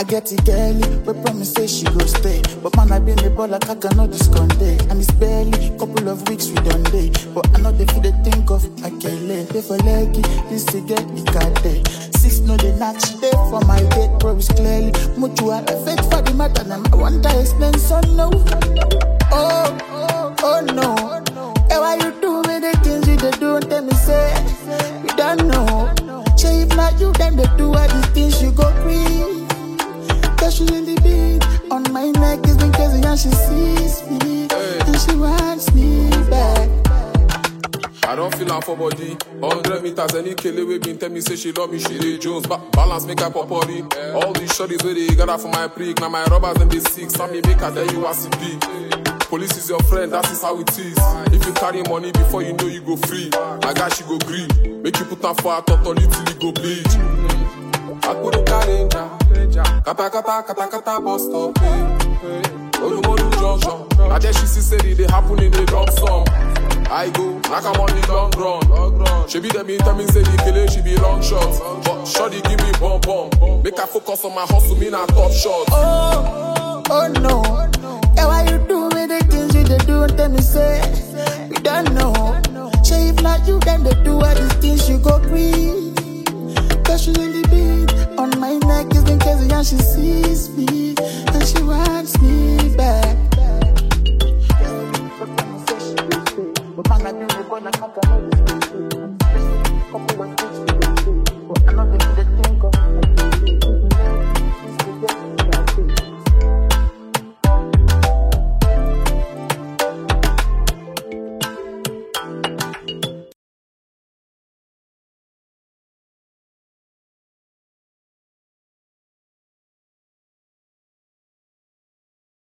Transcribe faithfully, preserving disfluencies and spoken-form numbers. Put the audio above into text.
get it girly, we promise say she go stay. But man, I been the ball like I cannot discontent. And it's barely couple of weeks we done day. But I know they feel they think of I can't let. They for leggy, this to get the cat day. Six no they not she there for my date, bro, it's clearly mutual effect for the matter. And I want to explain so no. Oh, oh, oh no. Hey, why you do me the things you they do? Tell me say, you don't know. Say if not you, then they do all these things you go free. Cause she in the beat on my neck is been crazy and she sees me. Hey. And she wants me back. I don't feel her for body. Hundred meters, any killer wey been tell me say she love me, she dey Jones. Ba- balance make her popori. All these shorties where they gather for my prick. Now my robbers and they sick. Some me make her tell you as it be. Police is your friend, that is how it is. If you carry money before you know you go free, my guy she go green. Make you put her for her tot till you go bleed. I put a danger. Kata kata kata kata bus stop. Olumodu junction. I just she see say they happen in the dump sum. I go, like I'm on the long run. She be the mean me say the killer, she be long shots. But shorty give me bum bum. Make her focus on my hustle, me not top shot. Oh, oh no. Yeah, why you do me the things you they do? Tell me say, you don't know. Say if not you, then they do all these things you go free. Cause she in the beat on my neck is been crazy and she sees me.